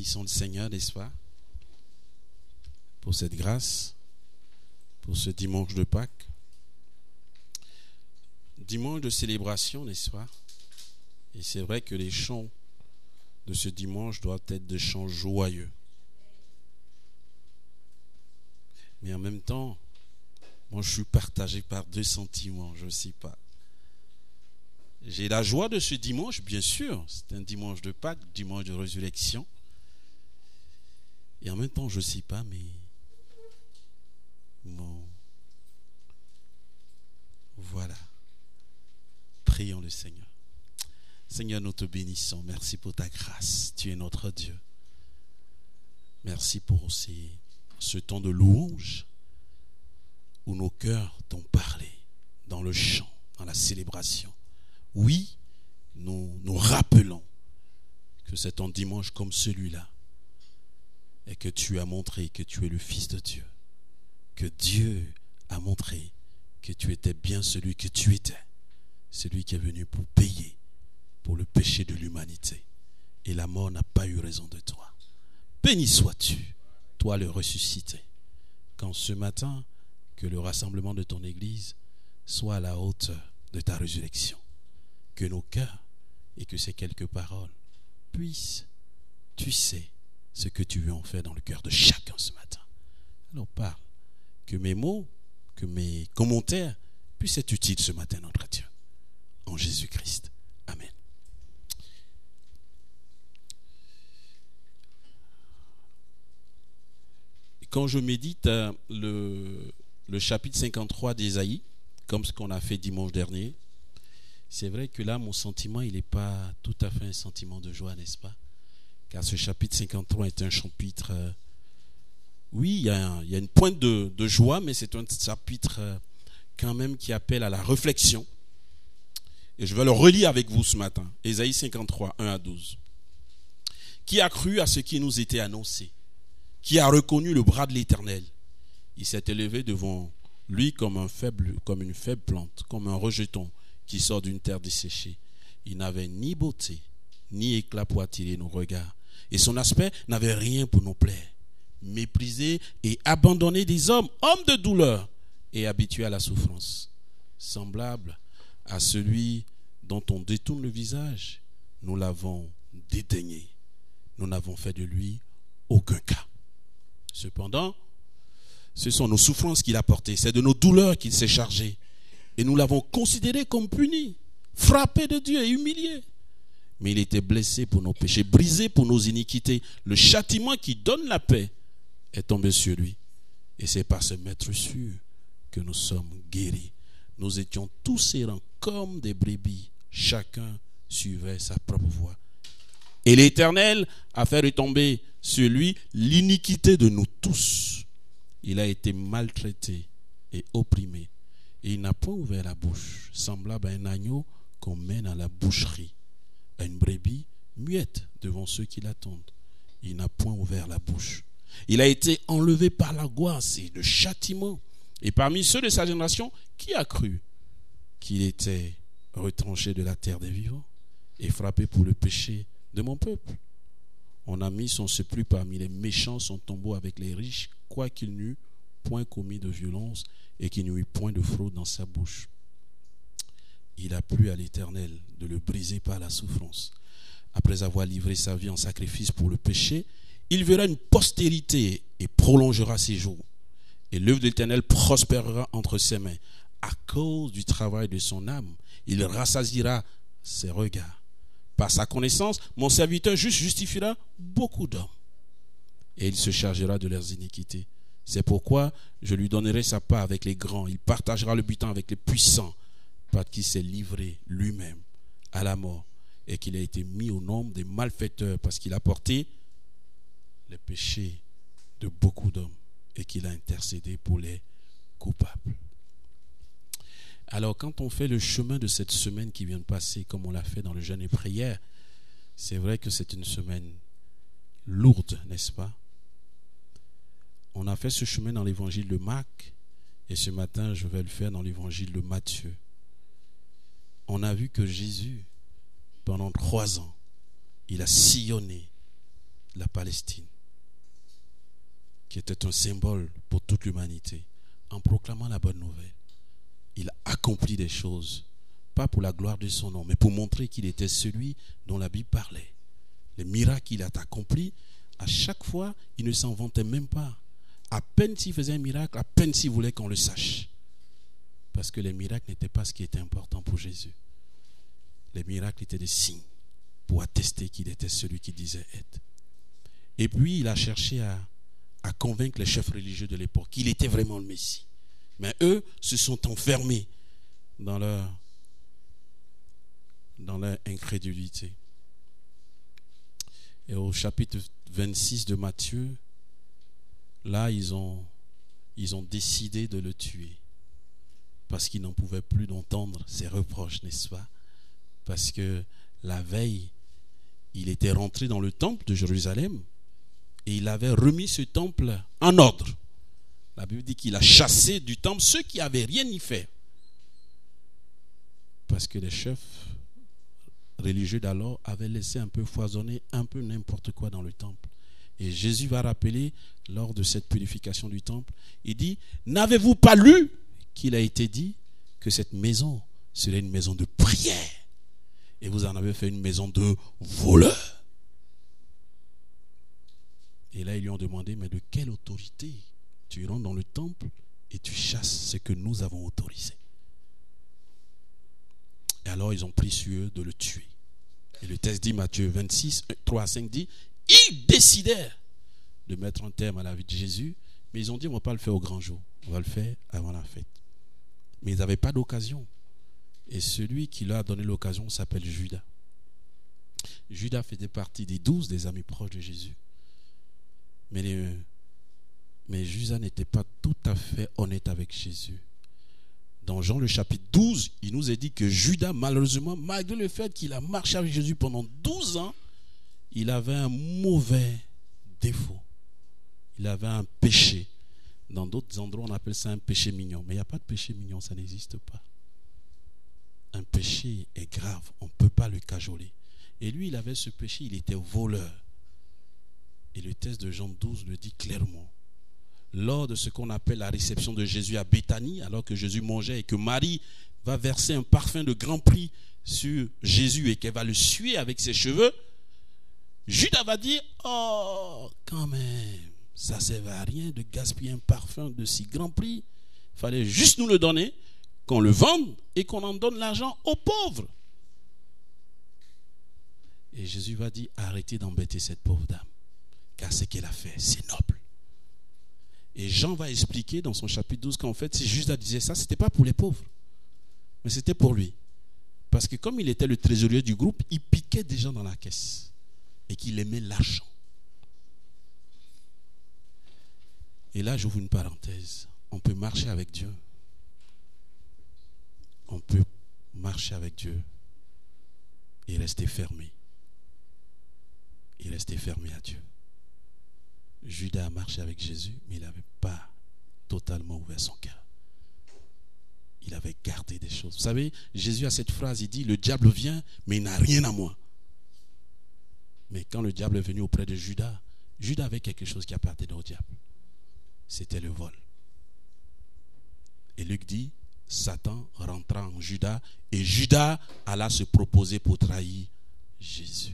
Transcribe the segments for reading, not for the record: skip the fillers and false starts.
bénissons le Seigneur, n'est-ce pas, pour cette grâce, pour ce dimanche de Pâques. Dimanche de célébration, n'est-ce pas? Et c'est vrai que les chants de ce dimanche doivent être des chants joyeux. Mais en même temps, moi je suis partagé par deux sentiments, je ne sais pas. J'ai la joie de ce dimanche, bien sûr, c'est un dimanche de Pâques, dimanche de résurrection. Et en même temps, je ne sais pas, mais bon, voilà. Prions le Seigneur. Seigneur, nous te bénissons. Merci pour ta grâce. Tu es notre Dieu. Merci pour ce temps de louange où nos cœurs t'ont parlé dans le chant, dans la célébration. Oui, nous rappelons que c'est un dimanche comme celui-là et que tu as montré que tu es le Fils de Dieu. Que Dieu a montré que tu étais bien celui que tu étais. Celui qui est venu pour payer pour le péché de l'humanité. Et la mort n'a pas eu raison de toi. Béni sois-tu, toi le ressuscité. Quand ce matin, que le rassemblement de ton Église soit à la hauteur de ta résurrection. Que nos cœurs et que ces quelques paroles puissent, tu sais, ce que tu veux en faire dans le cœur de chacun ce matin. Alors parle. Que mes mots, que mes commentaires puissent être utiles ce matin, notre Dieu. En Jésus-Christ. Amen. Quand je médite le chapitre 53 d'Ésaïe, comme ce qu'on a fait dimanche dernier, c'est vrai que là, mon sentiment, il n'est pas tout à fait un sentiment de joie, n'est-ce pas? Car ce chapitre 53 est un chapitre... oui, il y a une pointe de joie, mais c'est un chapitre quand même qui appelle à la réflexion. Et je vais le relire avec vous ce matin. Ésaïe 53, 1 à 12. Qui a cru à ce qui nous était annoncé? Qui a reconnu le bras de l'Éternel? Il s'est élevé devant lui comme une faible plante, comme un rejeton qui sort d'une terre desséchée. Il n'avait ni beauté, ni éclat pour attirer nos regards. Et son aspect n'avait rien pour nous plaire. Méprisé et abandonné des hommes, homme de douleur et habitué à la souffrance. Semblable à celui dont on détourne le visage, nous l'avons dédaigné. Nous n'avons fait de lui aucun cas. Cependant, ce sont nos souffrances qu'il a portées, c'est de nos douleurs qu'il s'est chargé. Et nous l'avons considéré comme puni, frappé de Dieu et humilié. Mais il était blessé pour nos péchés, brisé pour nos iniquités. Le châtiment qui donne la paix est tombé sur lui. Et c'est par ce maître sûr que nous sommes guéris. Nous étions tous errants comme des brebis. Chacun suivait sa propre voie. Et l'Éternel a fait retomber sur lui l'iniquité de nous tous. Il a été maltraité et opprimé. Et il n'a point ouvert la bouche, semblable à un agneau qu'on mène à la boucherie, à une brebis muette devant ceux qui l'attendent. Il n'a point ouvert la bouche. Il a été enlevé par l'angoisse et le châtiment. Et parmi ceux de sa génération, qui a cru qu'il était retranché de la terre des vivants et frappé pour le péché de mon peuple? On a mis son sepulcre parmi les méchants, son tombeau avec les riches, quoiqu'il n'eût point commis de violence et qu'il n'y eut point de fraude dans sa bouche. Il a plu à l'Éternel de le briser par la souffrance. Après avoir livré sa vie en sacrifice pour le péché, il verra une postérité et prolongera ses jours. Et l'œuvre de l'Éternel prospérera entre ses mains. À cause du travail de son âme, il rassasiera ses regards. Par sa connaissance, mon serviteur juste justifiera beaucoup d'hommes. Et il se chargera de leurs iniquités. C'est pourquoi je lui donnerai sa part avec les grands. Il partagera le butin avec les puissants, parce qu'il s'est livré lui-même à la mort et qu'il a été mis au nombre des malfaiteurs, parce qu'il a porté les péchés de beaucoup d'hommes et qu'il a intercédé pour les coupables. Alors, quand on fait le chemin de cette semaine qui vient de passer, comme on l'a fait dans le jeûne et prière, c'est vrai que c'est une semaine lourde, n'est-ce pas? On a fait ce chemin dans l'évangile de Marc, et ce matin, je vais le faire dans l'évangile de Matthieu. On a vu que Jésus, pendant 3 ans, il a sillonné la Palestine, qui était un symbole pour toute l'humanité, en proclamant la bonne nouvelle, il a accompli des choses, pas pour la gloire de son nom, mais pour montrer qu'il était celui dont la Bible parlait. Les miracles qu'il a accomplis, à chaque fois, il ne s'en vantait même pas. À peine s'il faisait un miracle, à peine s'il voulait qu'on le sache. Parce que les miracles n'étaient pas ce qui était important pour Jésus. Les miracles étaient des signes pour attester qu'il était celui qu'il disait être. Et puis, il a cherché à convaincre les chefs religieux de l'époque qu'il était vraiment le Messie. Mais eux se sont enfermés dans leur incrédulité. Et au chapitre 26 de Matthieu, là, ils ont décidé de le tuer. Parce qu'ils n'en pouvaient plus d'entendre ses reproches, n'est-ce pas? Parce que la veille, il était rentré dans le temple de Jérusalem et il avait remis ce temple en ordre. La Bible dit qu'il a chassé du temple ceux qui n'avaient rien y fait. Parce que les chefs religieux d'alors avaient laissé un peu foisonner un peu n'importe quoi dans le temple. Et Jésus va rappeler, lors de cette purification du temple, il dit, n'avez-vous pas lu qu'il a été dit que cette maison serait une maison de prière et vous en avez fait une maison de voleurs? Et là, ils lui ont demandé, mais de quelle autorité tu rentres dans le temple et tu chasses ce que nous avons autorisé? Et alors, ils ont pris sur eux de le tuer. Et le texte dit, Matthieu 26, 3 à 5 dit, ils décidèrent de mettre un terme à la vie de Jésus, mais ils ont dit, on ne va pas le faire au grand jour, on va le faire avant la fête. Mais ils n'avaient pas d'occasion. Et celui qui leur a donné l'occasion s'appelle Judas. Judas faisait partie des 12 des amis proches de Jésus. Mais Judas n'était pas tout à fait honnête avec Jésus. Dans Jean le chapitre 12, il nous est dit que Judas, malheureusement, malgré le fait qu'il a marché avec Jésus pendant 12 ans, il avait un mauvais défaut. Il avait un péché. Dans d'autres endroits, on appelle ça un péché mignon. Mais il n'y a pas de péché mignon, ça n'existe pas. Un péché est grave, on ne peut pas le cajoler. Et lui, il avait ce péché, il était voleur. Et le texte de Jean 12 le dit clairement. Lors de ce qu'on appelle la réception de Jésus à Béthanie, alors que Jésus mangeait et que Marie va verser un parfum de grand prix sur Jésus et qu'elle va le suer avec ses cheveux, Judas va dire, oh, quand même, ça ne servait à rien de gaspiller un parfum de si grand prix. Il fallait juste nous le donner, qu'on le vende et qu'on en donne l'argent aux pauvres. Et Jésus va dire, arrêtez d'embêter cette pauvre dame, car ce qu'elle a fait, c'est noble. Et Jean va expliquer dans son chapitre 12 qu'en fait, si Judas disait ça, ce n'était pas pour les pauvres, mais c'était pour lui. Parce que comme il était le trésorier du groupe, il piquait des gens dans la caisse et qu'il aimait l'argent. Et là, j'ouvre une parenthèse. On peut marcher avec Dieu. On peut marcher avec Dieu et rester fermé. Et rester fermé à Dieu. Judas a marché avec Jésus, mais il n'avait pas totalement ouvert son cœur. Il avait gardé des choses. Vous savez, Jésus a cette phrase, il dit, le diable vient, mais il n'a rien à moi. Mais quand le diable est venu auprès de Judas, Judas avait quelque chose qui appartenait au diable. C'était le vol. Et Luc dit, Satan rentra en Judas, et Judas alla se proposer pour trahir Jésus.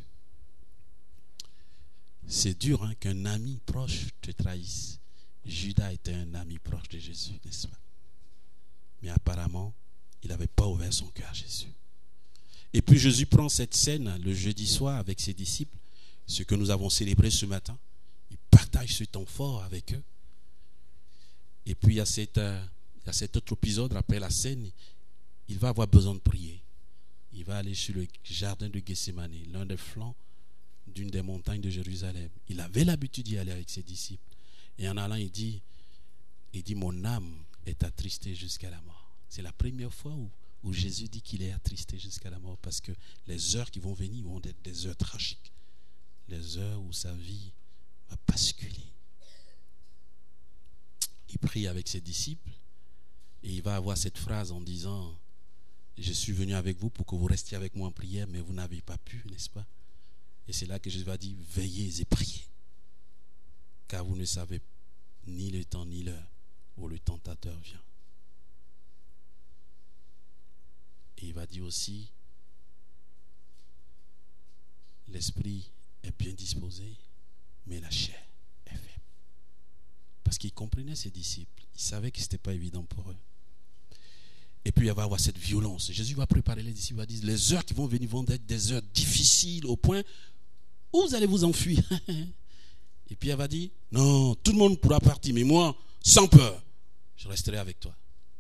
C'est dur qu'un ami proche te trahisse. Judas était un ami proche de Jésus, n'est-ce pas? Mais apparemment, il n'avait pas ouvert son cœur à Jésus. Et puis Jésus prend cette scène le jeudi soir avec ses disciples, ce que nous avons célébré ce matin. Il partage ce temps fort avec eux. Et puis il y a cet autre épisode après la scène. Il va avoir besoin de prier. Il va aller sur le jardin de Gethsémani, l'un des flancs d'une des montagnes de Jérusalem. Il avait l'habitude d'y aller avec ses disciples. Et en allant, il dit, mon âme est attristée jusqu'à la mort. C'est la première fois où Jésus dit qu'il est attristé jusqu'à la mort, parce que les heures qui vont venir vont être des heures tragiques. Les heures où sa vie va basculer. Il prie avec ses disciples et il va avoir cette phrase en disant, je suis venu avec vous pour que vous restiez avec moi en prière, mais vous n'avez pas pu, n'est-ce pas? Et c'est là que Jésus va dire, veillez et priez. car vous ne savez ni le temps ni l'heure où le tentateur vient. Et il va dire aussi, l'esprit est bien disposé, mais la chair est faible. Parce qu'il comprenait ses disciples. Il savait que ce n'était pas évident pour eux. Et puis il va y avoir cette violence. Jésus va préparer les disciples. Il va dire, les heures qui vont venir vont être des heures difficiles au point où vous allez vous enfuir. Et puis elle va dire, non, tout le monde pourra partir, mais moi, sans peur, je resterai avec toi.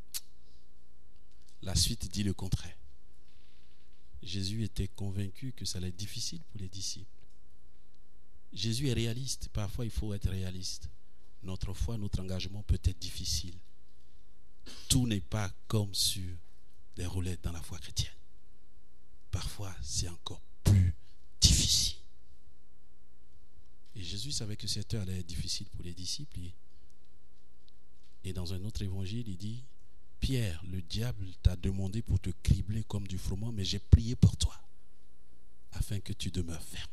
La suite dit le contraire. Jésus était convaincu que ça allait être difficile pour les disciples. Jésus est réaliste. Parfois, il faut être réaliste. Notre foi, notre engagement peut être difficile. Tout n'est pas comme sur des roulettes dans la foi chrétienne. Parfois, c'est encore plus difficile. Et Jésus savait que cette heure allait être difficile pour les disciples. Et dans un autre évangile, il dit, Pierre, le diable t'a demandé pour te cribler comme du froment, mais j'ai prié pour toi, afin que tu demeures ferme.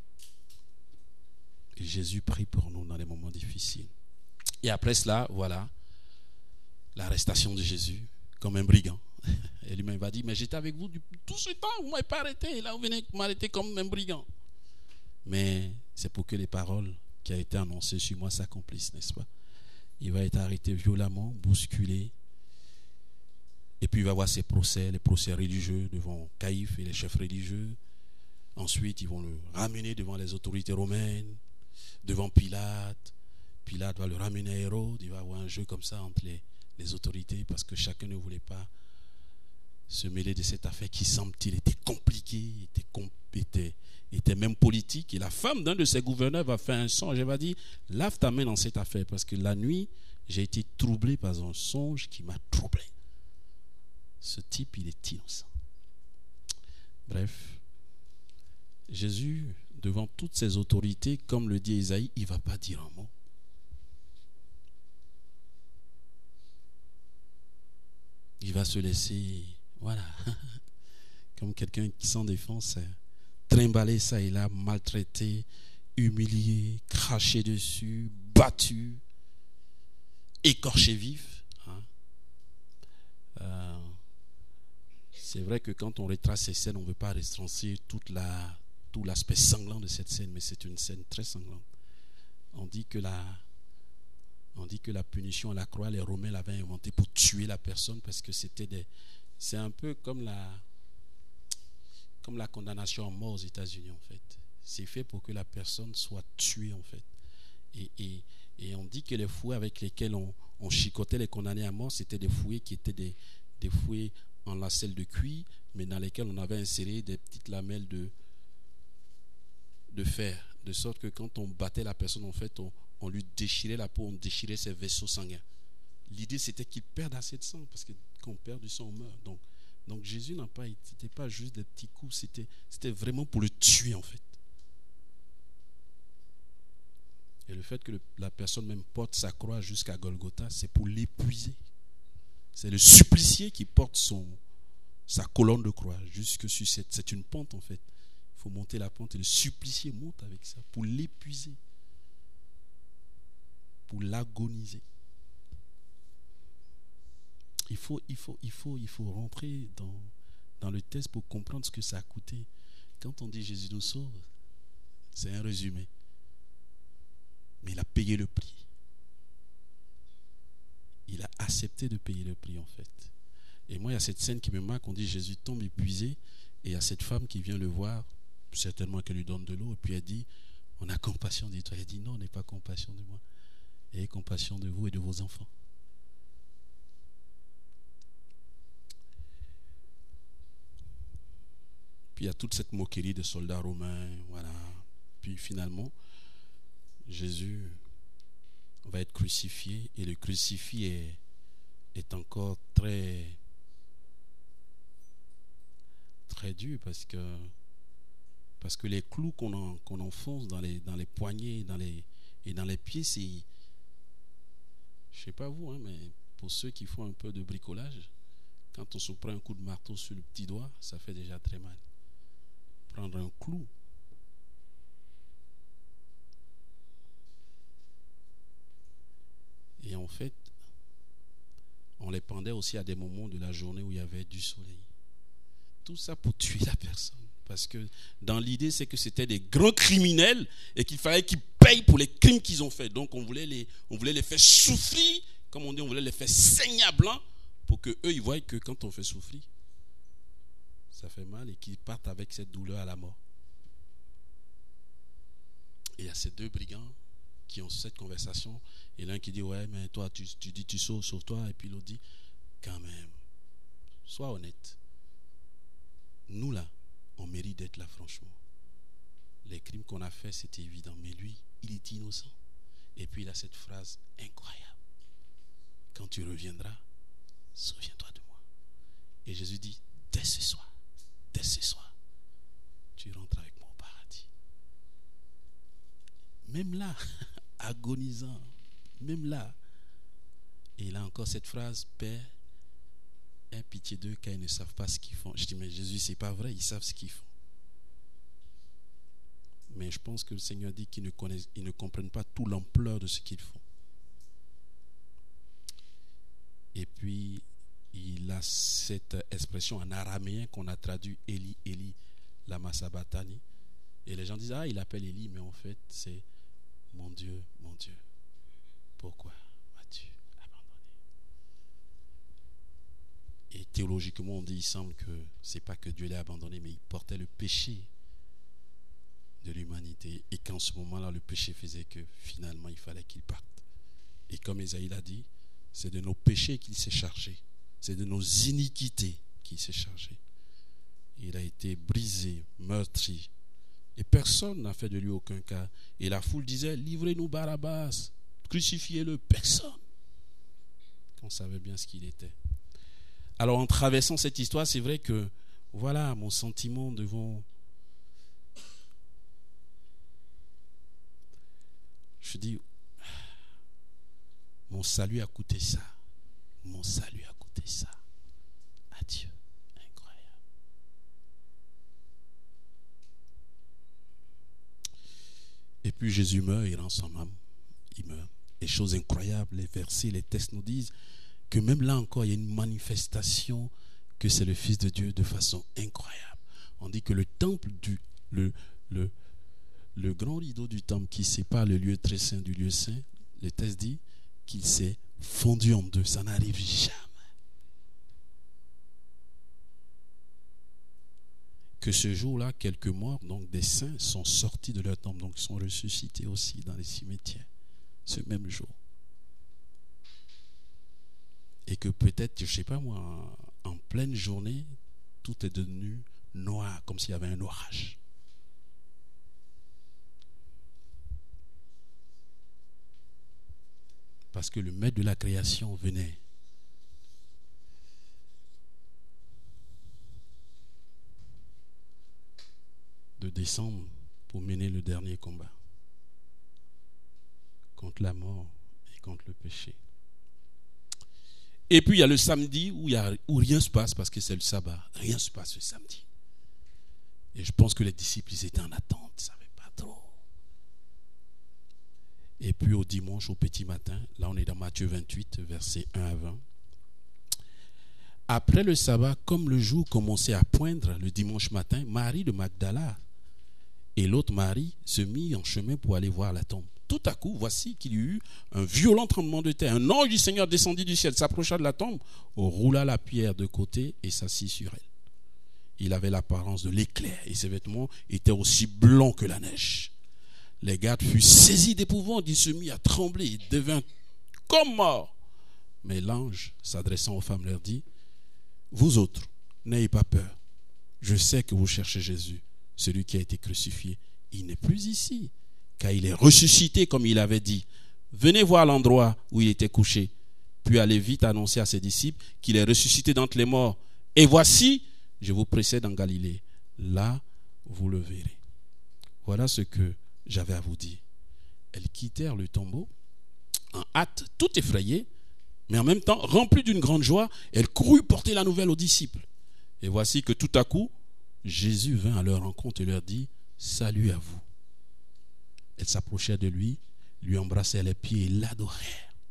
Et Jésus prie pour nous dans les moments difficiles. Et après cela, voilà, l'arrestation de Jésus comme un brigand. Et lui-même va dire, mais j'étais avec vous tout ce temps, vous ne m'avez pas arrêté. Et là, vous venez m'arrêter comme un brigand. Mais c'est pour que les paroles qui ont été annoncées sur moi s'accomplissent, n'est-ce pas? Il va être arrêté violemment, bousculé. Et puis il va avoir ses procès, les procès religieux devant Caïphe et les chefs religieux. Ensuite, ils vont le ramener devant les autorités romaines, devant Pilate. Pilate va le ramener à Hérode. Il va avoir un jeu comme ça entre les autorités parce que chacun ne voulait pas se mêler de cette affaire qui, semble-t-il, était compliquée, était même politique. Et la femme d'un de ses gouverneurs va faire un songe. Elle va dire, lave ta main dans cette affaire parce que la nuit, j'ai été troublé par un songe qui m'a troublé. Ce type, il est innocent. Bref, Jésus, devant toutes ces autorités, comme le dit Isaïe, il ne va pas dire un mot. Il va se laisser, voilà, comme quelqu'un qui sans défense, trimballer ça et là, maltraité, humilié, craché dessus, battu, écorché vif. C'est vrai que quand on retrace ces scènes, on ne veut pas retracer tout l'aspect sanglant de cette scène, mais c'est une scène très sanglante. On dit que la punition à la croix, les Romains l'avaient inventée pour tuer la personne parce que c'est un peu comme la condamnation à mort aux États-Unis en fait. C'est fait pour que la personne soit tuée en fait. Et on dit que les fouets avec lesquels on chicotait les condamnés à mort, c'était des fouets qui étaient des fouets en lacelle de cuir, mais dans lesquels on avait inséré des petites lamelles de fer, de sorte que quand on battait la personne, en fait, on lui déchirait la peau, on déchirait ses vaisseaux sanguins. L'idée, c'était qu'il perde assez de sang, parce que quand on perd du sang, on meurt. Donc Jésus c'était pas juste des petits coups, c'était vraiment pour le tuer, en fait. Et le fait que la personne même porte sa croix jusqu'à Golgotha, c'est pour l'épuiser. C'est le supplicié qui porte sa colonne de croix jusque sur c'est une pente en fait. Il faut monter la pente et le supplicié monte avec ça pour l'épuiser, pour l'agoniser. Il faut rentrer dans le texte pour comprendre ce que ça a coûté. Quand on dit Jésus nous sauve, c'est un résumé. Mais il a payé le prix. Il a accepté de payer le prix en fait. Et moi, il y a cette scène qui me marque. On dit Jésus tombe épuisé et il y a cette femme qui vient le voir, certainement qu'elle lui donne de l'eau, et puis elle dit, on a compassion de toi. Elle dit, non, on n'a pas compassion de moi. Ayez compassion de vous et de vos enfants. Puis il y a toute cette moquerie des soldats romains, voilà. Puis finalement, Jésus va être crucifié, et le crucifié est encore très dur parce que les clous qu'on enfonce dans les poignets et dans les pieds, c'est, je sais pas vous, hein, mais pour ceux qui font un peu de bricolage, quand on se prend un coup de marteau sur le petit doigt, ça fait déjà très mal. Prendre un clou, fait, on les pendait aussi à des moments de la journée où il y avait du soleil. Tout ça pour tuer la personne. Parce que dans l'idée, c'est que c'était des grands criminels et qu'il fallait qu'ils payent pour les crimes qu'ils ont faits. Donc on voulait les faire souffrir, comme on dit, on voulait les faire saigner à blanc pour qu'eux, ils voient que quand on fait souffrir, ça fait mal et qu'ils partent avec cette douleur à la mort. Et il y a ces deux brigands qui ont cette conversation et l'un qui dit ouais mais toi tu dis tu sauve-toi, et puis l'autre dit quand même sois honnête, nous là on mérite d'être là franchement, les crimes qu'on a fait c'était évident, mais lui il est innocent. Et puis il a cette phrase incroyable, quand tu reviendras souviens-toi de moi. Et Jésus dit dès ce soir tu rentres avec moi au paradis. Même là agonisant, même là. Et il a encore cette phrase, Père, aie pitié d'eux car ils ne savent pas ce qu'ils font. Je dis, mais Jésus, c'est pas vrai, ils savent ce qu'ils font. Mais je pense que le Seigneur dit qu'ils ne comprennent pas toute l'ampleur de ce qu'ils font. Et puis, il a cette expression en araméen qu'on a traduit Eli, Eli, lama sabachthani. Et les gens disent, il appelle Eli, mais en fait, c'est mon Dieu, pourquoi m'as-tu abandonné? Et théologiquement, on dit, il semble que c'est pas que Dieu l'a abandonné, mais il portait le péché de l'humanité. Et qu'en ce moment-là, le péché faisait que finalement, il fallait qu'il parte. Et comme Ésaïe l'a dit, c'est de nos péchés qu'il s'est chargé. C'est de nos iniquités qu'il s'est chargé. Il a été brisé, meurtri. Et personne n'a fait de lui aucun cas. Et la foule disait, livrez-nous Barabbas, crucifiez-le. Personne. On savait bien ce qu'il était. Alors en traversant cette histoire, c'est vrai que, voilà, mon sentiment devant... Je dis, mon salut a coûté ça. Mon salut a coûté ça. Adieu. Et puis Jésus meurt, il rend son âme, il meurt. Et chose incroyable, les versets, les textes nous disent que même là encore, il y a une manifestation que c'est le Fils de Dieu de façon incroyable. On dit que le temple, le grand rideau du temple qui sépare le lieu très saint du lieu saint, le texte dit qu'il s'est fondu en deux. Ça n'arrive jamais. Que ce jour-là, quelques morts, donc des saints, sont sortis de leur tombe, donc sont ressuscités aussi dans les cimetières, ce même jour. Et que peut-être, je ne sais pas moi, en pleine journée, tout est devenu noir, comme s'il y avait un orage. Parce que le maître de la création venait. De descendre pour mener le dernier combat contre la mort et contre le péché. Et puis il y a le samedi où rien se passe parce que c'est le sabbat. Rien ne se passe le samedi. Et je pense que les disciples ils étaient en attente, ils ne savaient pas trop. Et puis au dimanche, au petit matin, là on est dans Matthieu 28, versets 1 à 20. Après le sabbat, comme le jour commençait à poindre le dimanche matin, Marie de Magdala et l'autre Marie se mit en chemin pour aller voir la tombe. Tout à coup, voici qu'il y eut un violent tremblement de terre. Un ange du Seigneur descendit du ciel, s'approcha de la tombe, roula la pierre de côté et s'assit sur elle. Il avait l'apparence de l'éclair et ses vêtements étaient aussi blancs que la neige. Les gardes furent saisis d'épouvante, il se mit à trembler, il devint comme mort. Mais l'ange, s'adressant aux femmes, leur dit, vous autres, n'ayez pas peur. Je sais que vous cherchez Jésus, celui qui a été crucifié. Il n'est plus ici, car il est ressuscité comme il avait dit. Venez voir l'endroit où il était couché. Puis allez vite annoncer à ses disciples qu'il est ressuscité d'entre les morts. Et voici, je vous précède en Galilée. Là, vous le verrez. Voilà ce que j'avais à vous dire. Elles quittèrent le tombeau en hâte, tout effrayées, mais en même temps remplies d'une grande joie. Elles coururent porter la nouvelle aux disciples. Et voici que tout à coup, Jésus vint à leur rencontre et leur dit, salut à vous. Elles s'approchèrent de lui, lui embrassèrent les pieds et l'adorèrent.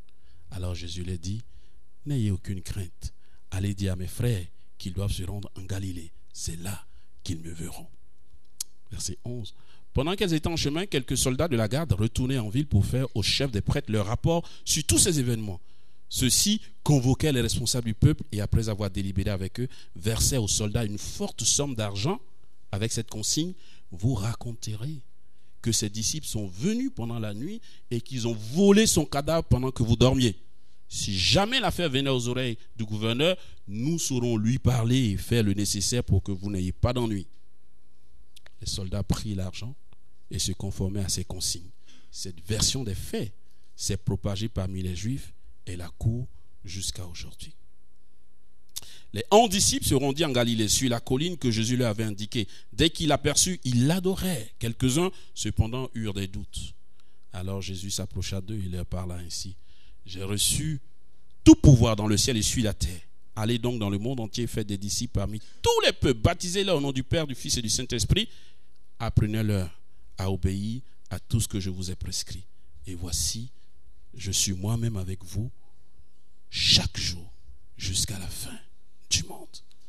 Alors Jésus leur dit, n'ayez aucune crainte. Allez dire à mes frères qu'ils doivent se rendre en Galilée. C'est là qu'ils me verront. Verset 11. Pendant qu'elles étaient en chemin, quelques soldats de la garde retournaient en ville pour faire au chef des prêtres leur rapport sur tous ces événements. Ceux-ci convoquaient les responsables du peuple et après avoir délibéré avec eux, versaient aux soldats une forte somme d'argent avec cette consigne: vous raconterez que ses disciples sont venus pendant la nuit et qu'ils ont volé son cadavre pendant que vous dormiez. Si jamais l'affaire venait aux oreilles du gouverneur, nous saurons lui parler et faire le nécessaire pour que vous n'ayez pas d'ennui. Les soldats prirent l'argent et se conformaient à ces consignes. Cette version des faits s'est propagée parmi les Juifs et la court jusqu'à aujourd'hui. Les 11 disciples se rendirent en Galilée, sur la colline que Jésus leur avait indiquée. Dès qu'ils l'aperçurent, ils l'adoraient. Quelques-uns, cependant, eurent des doutes. Alors Jésus s'approcha d'eux et leur parla ainsi: j'ai reçu tout pouvoir dans le ciel et sur la terre. Allez donc dans le monde entier, faites des disciples parmi tous les peuples, baptisez-les au nom du Père, du Fils et du Saint-Esprit. Apprenez-leur à obéir à tout ce que je vous ai prescrit. Et voici, je suis moi-même avec vous chaque jour jusqu'à la fin du monde.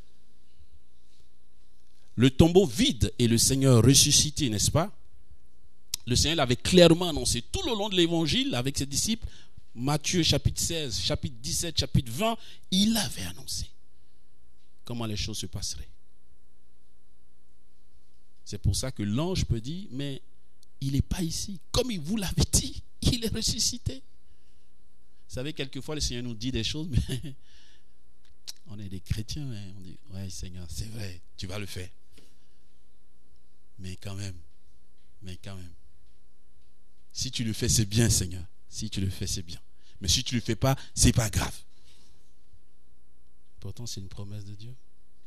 Le tombeau vide et le Seigneur ressuscité, n'est-ce pas? Le Seigneur l'avait clairement annoncé tout le long de l'évangile avec ses disciples. Matthieu chapitre 16, chapitre 17, chapitre 20, il avait annoncé comment les choses se passeraient. C'est pour ça que l'ange peut dire, mais il n'est pas ici. Comme il vous l'avait dit, il est ressuscité. Vous savez, quelquefois le Seigneur nous dit des choses, mais on est des chrétiens, hein? On dit, ouais Seigneur, c'est vrai, tu vas le faire. Mais quand même, si tu le fais, c'est bien, Seigneur. Si tu le fais, c'est bien. Mais si tu ne le fais pas, c'est pas grave. Pourtant, c'est une promesse de Dieu.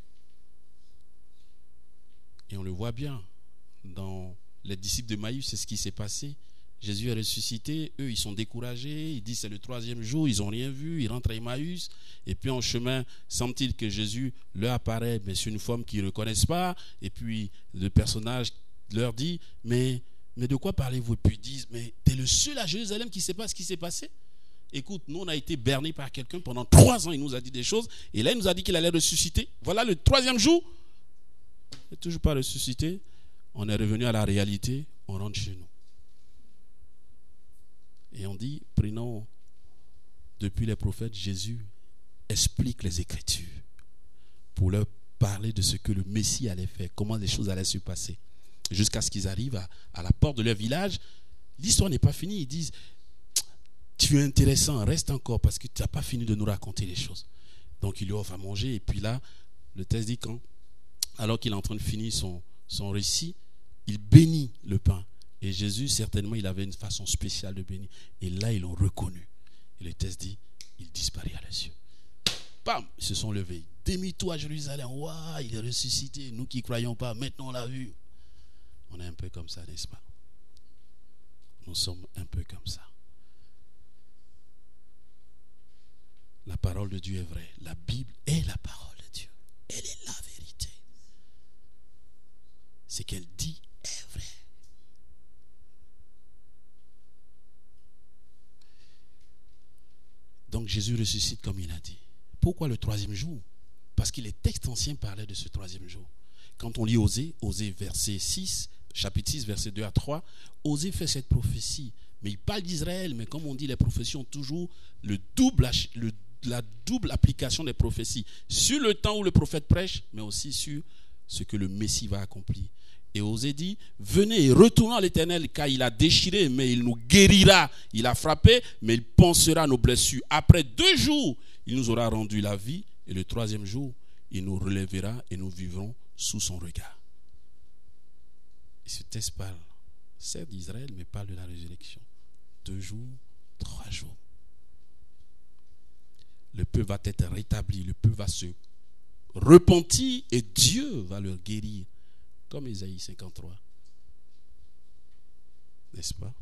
Et on le voit bien dans les disciples de Maïs, c'est ce qui s'est passé. Jésus est ressuscité, eux ils sont découragés, ils disent c'est le 3e jour, ils n'ont rien vu, ils rentrent à Emmaüs, et puis en chemin, semble-t-il que Jésus leur apparaît, mais c'est une forme qu'ils ne reconnaissent pas, et puis le personnage leur dit, mais de quoi parlez-vous? Et puis ils disent, mais t'es le seul à Jérusalem qui ne sait pas ce qui s'est passé? Écoute, nous on a été bernés par quelqu'un pendant 3 ans, il nous a dit des choses, et là il nous a dit qu'il allait ressusciter. Voilà le 3e jour, il n'est toujours pas ressuscité. On est revenu à la réalité, on rentre chez nous. Et on dit, prenons depuis les prophètes, Jésus explique les Écritures pour leur parler de ce que le Messie allait faire, comment les choses allaient se passer. Jusqu'à ce qu'ils arrivent à la porte de leur village. L'histoire n'est pas finie. Ils disent, tu es intéressant, reste encore parce que tu n'as pas fini de nous raconter les choses. Donc il lui offre à manger et puis là, le texte dit alors qu'il est en train de finir son récit, il bénit le pain. Et Jésus, certainement, il avait une façon spéciale de bénir. Et là, ils l'ont reconnu. Et le texte dit, il disparaît à leurs yeux. Bam, ils se sont levés. Demi-toi à Jérusalem. Waouh, il est ressuscité. Nous qui ne croyons pas, maintenant on l'a vu. On est un peu comme ça, n'est-ce pas? Nous sommes un peu comme ça. La parole de Dieu est vraie. La Bible est la parole de Dieu. Elle est la vérité. Ce qu'elle dit est vrai. Donc Jésus ressuscite comme il a dit. Pourquoi le 3e jour? Parce que les textes anciens parlaient de ce 3e jour. Quand on lit Osée verset 6, chapitre 6, verset 2 à 3, Osée fait cette prophétie. Mais il parle d'Israël, mais comme on dit, les prophéties ont toujours la double application des prophéties. Sur le temps où le prophète prêche, mais aussi sur ce que le Messie va accomplir. Et Osée dit, venez et retournons à l'Éternel, car il a déchiré, mais il nous guérira. Il a frappé, mais il pansera à nos blessures. Après 2 jours, il nous aura rendu la vie. Et le 3e jour, il nous relèvera et nous vivrons sous son regard. Et ce texte parle, certes d'Israël, mais parle de la résurrection. 2 jours, 3 jours. Le peuple va être rétabli, le peuple va se repentir et Dieu va le guérir. Comme Ésaïe 53. N'est-ce pas?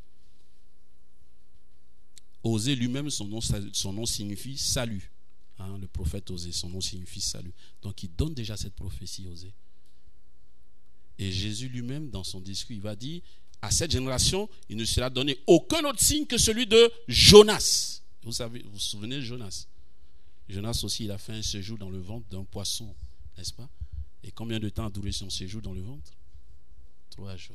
Osée lui-même, son nom signifie salut. Le prophète Osée, son nom signifie salut. Donc il donne déjà cette prophétie, Osée. Et Jésus lui-même, dans son discours, il va dire, à cette génération, il ne sera donné aucun autre signe que celui de Jonas. Vous savez, vous vous souvenez de Jonas? Jonas aussi, il a fait un séjour dans le ventre d'un poisson, n'est-ce pas? Et combien de temps a duré son séjour dans le ventre? 3 jours.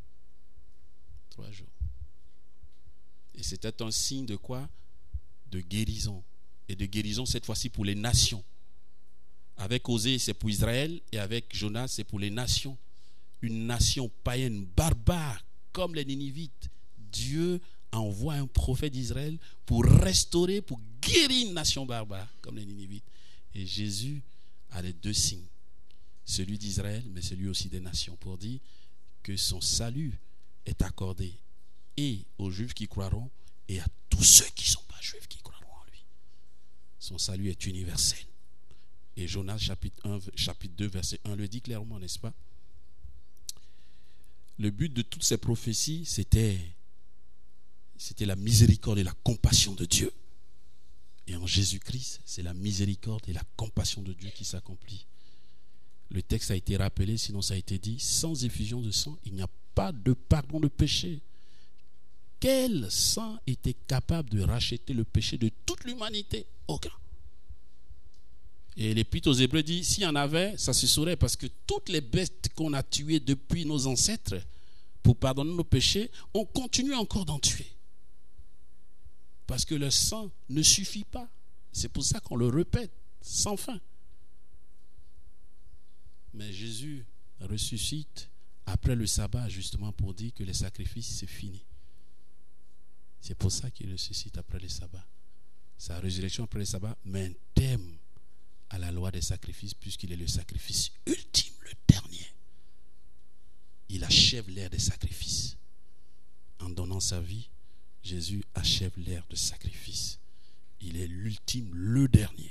3 jours. Et c'était un signe de quoi? De guérison. Et de guérison cette fois-ci pour les nations. Avec Osée, c'est pour Israël, et avec Jonas, c'est pour les nations. Une nation païenne, barbare, comme les Ninivites. Dieu envoie un prophète d'Israël pour restaurer, pour guérir une nation barbare, comme les Ninivites. Et Jésus a les 2 signes. Celui d'Israël, mais celui aussi des nations, pour dire que son salut est accordé et aux Juifs qui croiront et à tous ceux qui ne sont pas Juifs qui croiront en lui. Son salut est universel. Et Jonas chapitre 2 verset 1 le dit clairement, n'est-ce pas? Le but de toutes ces prophéties, c'était la miséricorde et la compassion de Dieu. Et en Jésus-Christ, c'est la miséricorde et la compassion de Dieu qui s'accomplit. Le texte a été rappelé, sinon ça a été dit, sans effusion de sang, il n'y a pas de pardon de péché. Quel sang était capable de racheter le péché de toute l'humanité? Aucun. Et l'Épître aux Hébreux dit, s'il y en avait, ça se saurait, parce que toutes les bêtes qu'on a tuées depuis nos ancêtres pour pardonner nos péchés, on continue encore d'en tuer. Parce que le sang ne suffit pas. C'est pour ça qu'on le répète sans fin. Mais Jésus ressuscite après le sabbat, justement pour dire que les sacrifices, c'est fini. C'est pour ça qu'il ressuscite après le sabbat. Sa résurrection après le sabbat met un terme à la loi des sacrifices, puisqu'il est le sacrifice ultime, le dernier. Il achève l'ère des sacrifices. En donnant sa vie, Jésus achève l'ère de sacrifice. Il est l'ultime, le dernier.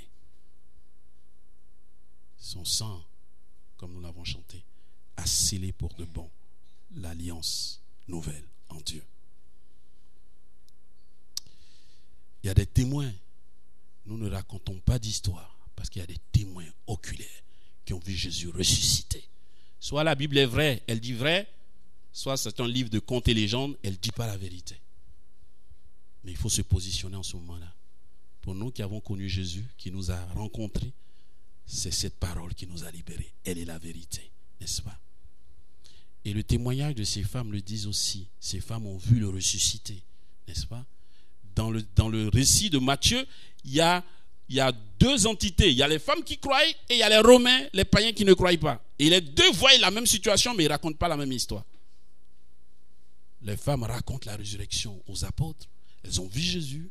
Son sang, comme nous l'avons chanté, a scellé pour de bon l'alliance nouvelle en Dieu. Il y a des témoins. Nous ne racontons pas d'histoire parce qu'il y a des témoins oculaires qui ont vu Jésus ressusciter. Soit la Bible est vraie, elle dit vrai, soit c'est un livre de contes et légendes, elle ne dit pas la vérité. Mais il faut se positionner en ce moment-là. Pour nous qui avons connu Jésus, qui nous a rencontrés, c'est cette parole qui nous a libérés. Elle est la vérité, n'est-ce pas? Et le témoignage de ces femmes le disent aussi. Ces femmes ont vu le ressusciter, n'est-ce pas? Dans le récit de Matthieu, il y a 2 entités. Il y a les femmes qui croient et il y a les Romains, les païens qui ne croient pas. Et les deux voient la même situation, mais ils ne racontent pas la même histoire. Les femmes racontent la résurrection aux apôtres. Elles ont vu Jésus.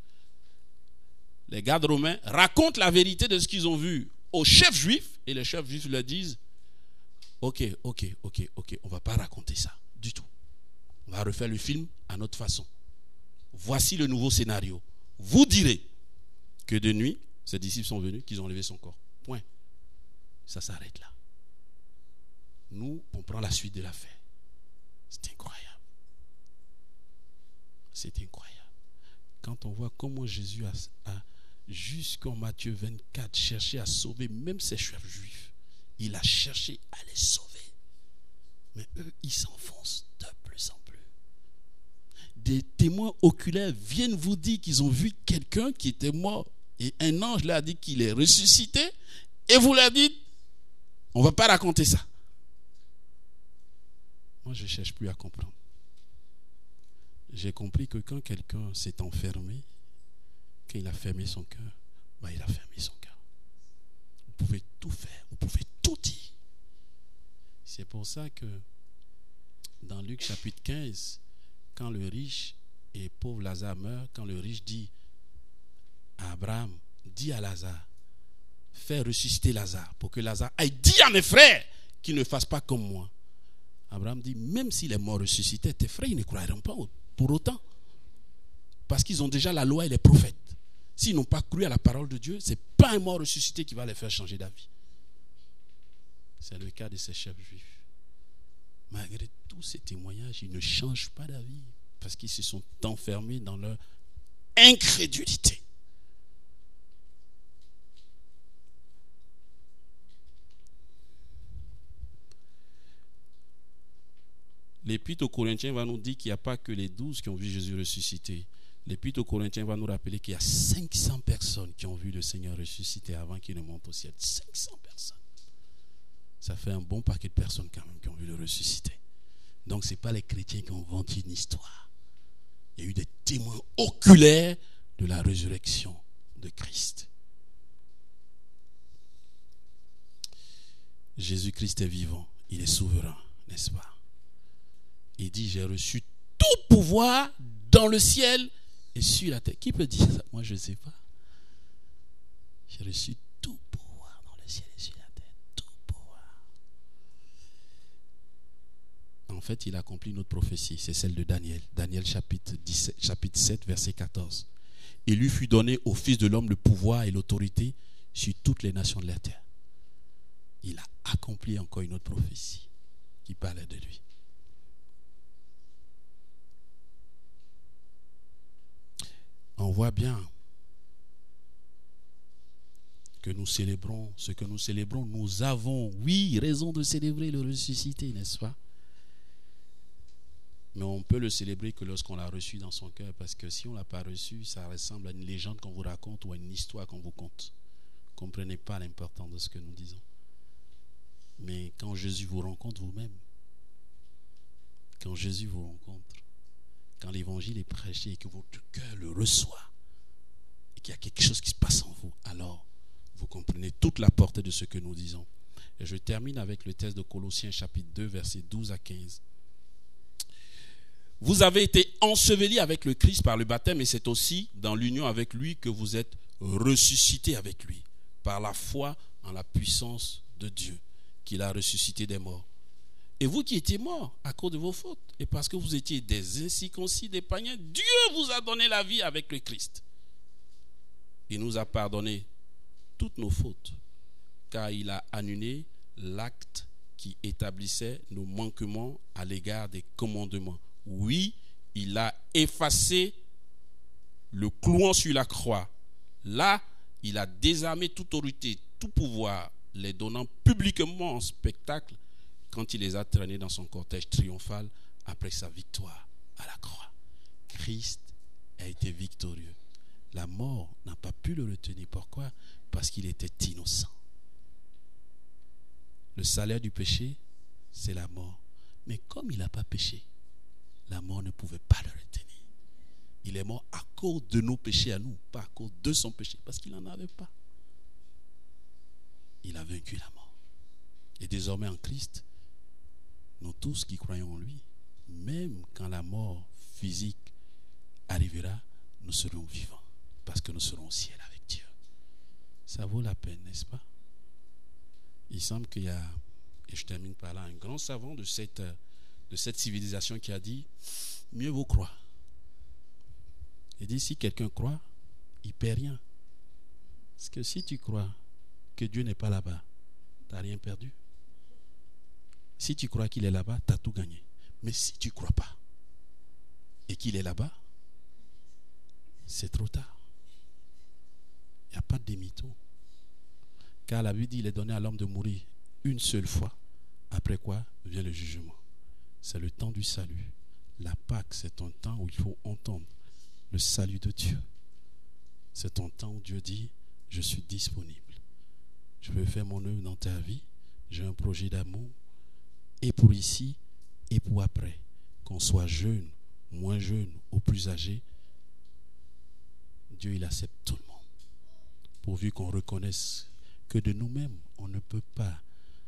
Les gardes romains racontent la vérité de ce qu'ils ont vu aux chefs juifs. Et les chefs juifs leur disent, ok, on ne va pas raconter ça du tout. On va refaire le film à notre façon. Voici le nouveau scénario. Vous direz que de nuit, ses disciples sont venus, qu'ils ont enlevé son corps. Point. Ça s'arrête là. Nous, on prend la suite de l'affaire. C'est incroyable. C'est incroyable. Quand on voit comment Jésus a jusqu'en Matthieu 24, cherché à sauver même ces chefs juifs. Il a cherché à les sauver. Mais eux, ils s'enfoncent de plus en plus. Des témoins oculaires viennent vous dire qu'ils ont vu quelqu'un qui était mort. Et un ange leur a dit qu'il est ressuscité. Et vous leur dites, on ne va pas raconter ça. Moi, je ne cherche plus à comprendre. J'ai compris que quand quelqu'un s'est enfermé, quand il a fermé son cœur, il a fermé son cœur. Vous pouvez tout faire, vous pouvez tout dire. C'est pour ça que dans Luc chapitre 15, quand le riche et pauvre Lazare meurt, quand le riche dit à Abraham, dis à Lazare, fais ressusciter Lazare, pour que Lazare aille dire à mes frères qu'ils ne fassent pas comme moi. Abraham dit, même s'il est mort ressuscité, tes frères ils ne croiront pas pour autant. Parce qu'ils ont déjà la loi et les prophètes. S'ils n'ont pas cru à la parole de Dieu, ce n'est pas un mort ressuscité qui va les faire changer d'avis. C'est le cas de ces chefs juifs. Malgré tous ces témoignages, ils ne changent pas d'avis. Parce qu'ils se sont enfermés dans leur incrédulité. L'Épître aux Corinthiens va nous dire qu'il n'y a pas que les 12 qui ont vu Jésus ressusciter. L'Épître aux Corinthiens va nous rappeler qu'il y a 500 personnes qui ont vu le Seigneur ressusciter avant qu'il ne monte au ciel. 500 personnes. Ça fait un bon paquet de personnes quand même qui ont vu le ressusciter. Donc ce n'est pas les chrétiens qui ont inventé une histoire. Il y a eu des témoins oculaires de la résurrection de Christ. Jésus-Christ est vivant, il est souverain, n'est-ce pas? Il dit, j'ai reçu tout pouvoir dans le ciel et sur la terre. Qui peut dire ça? Moi, je ne sais pas. J'ai reçu tout pouvoir dans le ciel et sur la terre. Tout pouvoir. En fait, il accomplit notre prophétie. C'est celle de Daniel. Daniel chapitre 7, verset 14. Il lui fut donné au Fils de l'homme le pouvoir et l'autorité sur toutes les nations de la terre. Il a accompli encore une autre prophétie qui parlait de lui. On voit bien que nous célébrons ce que nous célébrons. Nous avons, oui, raison de célébrer le ressuscité, n'est-ce pas? Mais on peut le célébrer que lorsqu'on l'a reçu dans son cœur, parce que si on ne l'a pas reçu, ça ressemble à une légende qu'on vous raconte ou à une histoire qu'on vous conte. Vous ne comprenez pas l'importance de ce que nous disons. Mais quand Jésus vous rencontre vous-même, quand Jésus vous rencontre, quand l'évangile est prêché et que votre cœur le reçoit, et qu'il y a quelque chose qui se passe en vous, alors vous comprenez toute la portée de ce que nous disons. Et je termine avec le texte de Colossiens chapitre 2, versets 12 à 15. Vous avez été ensevelis avec le Christ par le baptême, et c'est aussi dans l'union avec lui que vous êtes ressuscités avec lui, par la foi en la puissance de Dieu, qu'il a ressuscité des morts. Et vous qui étiez morts à cause de vos fautes, et parce que vous étiez des incirconcis, des païens, Dieu vous a donné la vie avec le Christ. Il nous a pardonné toutes nos fautes, car il a annulé l'acte qui établissait nos manquements à l'égard des commandements. Oui, il a effacé le clouant sur la croix. Là, il a désarmé toute autorité, tout pouvoir, les donnant publiquement en spectacle quand il les a traînés dans son cortège triomphal après sa victoire à la croix. Christ a été victorieux. La mort n'a pas pu le retenir. Pourquoi? Parce qu'il était innocent. Le salaire du péché, c'est la mort. Mais comme il n'a pas péché, la mort ne pouvait pas le retenir. Il est mort à cause de nos péchés à nous, pas à cause de son péché, parce qu'il n'en avait pas. Il a vaincu la mort. Et désormais en Christ, nous tous qui croyons en lui, même quand la mort physique arrivera, nous serons vivants, parce que nous serons au ciel avec Dieu. Ça vaut la peine, n'est-ce pas? Il semble qu'il y a, et je termine par là, un grand savant de cette civilisation qui a dit, mieux vaut croire. Il dit, si quelqu'un croit, il ne perd rien. Parce que si tu crois que Dieu n'est pas là-bas, tu n'as rien perdu. Si tu crois qu'il est là-bas, tu as tout gagné. Mais si tu ne crois pas et qu'il est là-bas, c'est trop tard. Il n'y a pas de demi-tour. Car la Bible dit, il est donné à l'homme de mourir une seule fois. Après quoi vient le jugement. C'est le temps du salut. La Pâque, c'est un temps où il faut entendre le salut de Dieu. C'est un temps où Dieu dit, je suis disponible. Je veux faire mon œuvre dans ta vie. J'ai un projet d'amour. Et pour ici, et pour après. Qu'on soit jeune, moins jeune ou plus âgé, Dieu, il accepte tout le monde. Pourvu qu'on reconnaisse que de nous-mêmes, on ne peut pas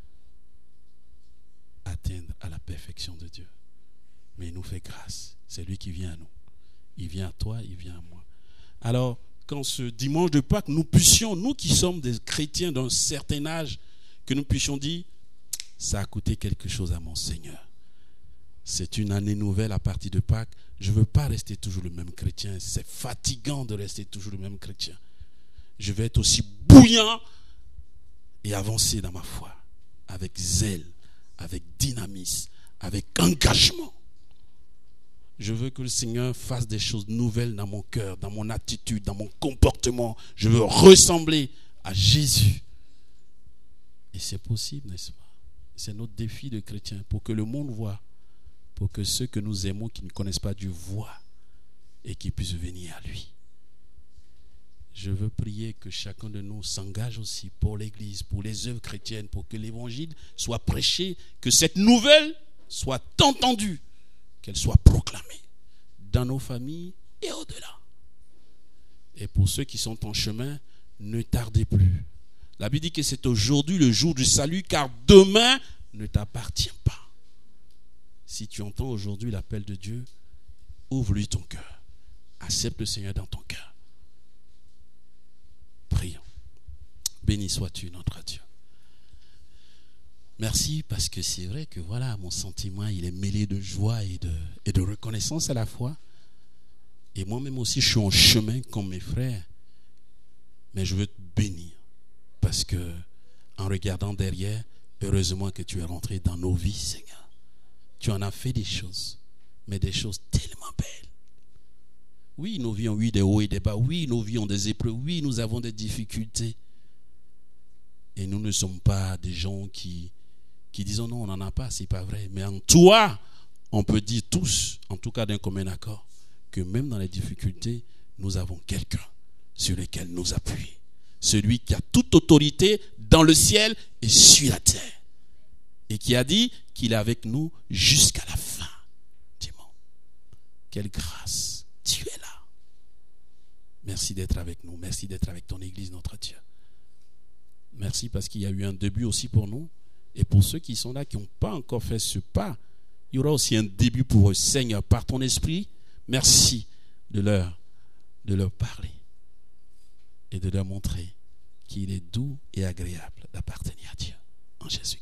atteindre à la perfection de Dieu. Mais il nous fait grâce. C'est lui qui vient à nous. Il vient à toi, il vient à moi. Alors, quand ce dimanche de Pâques, nous puissions, nous qui sommes des chrétiens d'un certain âge, que nous puissions dire, ça a coûté quelque chose à mon Seigneur. C'est une année nouvelle à partir de Pâques. Je ne veux pas rester toujours le même chrétien. C'est fatigant de rester toujours le même chrétien. Je vais être aussi bouillant et avancer dans ma foi, avec zèle, avec dynamisme, avec engagement. Je veux que le Seigneur fasse des choses nouvelles dans mon cœur, dans mon attitude, dans mon comportement. Je veux ressembler à Jésus. Et c'est possible, n'est-ce pas? C'est notre défi de chrétien, pour que le monde voie, pour que ceux que nous aimons, qui ne connaissent pas Dieu, voient et qu'ils puissent venir à lui. Je veux prier que chacun de nous s'engage aussi pour l'Église, pour les œuvres chrétiennes, pour que l'Évangile soit prêché, que cette nouvelle soit entendue, qu'elle soit proclamée dans nos familles et au-delà. Et pour ceux qui sont en chemin, ne tardez plus. La Bible dit que c'est aujourd'hui le jour du salut, car demain ne t'appartient pas. Si tu entends aujourd'hui l'appel de Dieu, ouvre-lui ton cœur. Accepte le Seigneur dans ton cœur. Prions. Béni sois-tu, notre Dieu. Merci, parce que c'est vrai que voilà, mon sentiment, il est mêlé de joie et de reconnaissance à la fois. Et moi-même aussi, je suis en chemin comme mes frères. Mais je veux te bénir, parce que en regardant derrière, heureusement que tu es rentré dans nos vies, Seigneur. Tu en as fait des choses, mais des choses tellement belles. Oui, nos vies ont eu des hauts et des bas. Oui, nos vies ont des épreuves. Oui, nous avons des difficultés. Et nous ne sommes pas des gens qui disent non, on n'en a pas, c'est pas vrai. Mais en toi, on peut dire tous, en tout cas d'un commun accord, que même dans les difficultés, nous avons quelqu'un sur lequel nous appuyer. Celui qui a toute autorité dans le ciel et sur la terre. Et qui a dit qu'il est avec nous jusqu'à la fin. Dis-moi, quelle grâce, tu es là. Merci d'être avec nous. Merci d'être avec ton Église, notre Dieu. Merci parce qu'il y a eu un début aussi pour nous. Et pour ceux qui sont là, qui n'ont pas encore fait ce pas, il y aura aussi un début pour eux. Seigneur, par ton esprit, merci de leur parler et de leur montrer qu'il est doux et agréable d'appartenir à Dieu. En Jésus.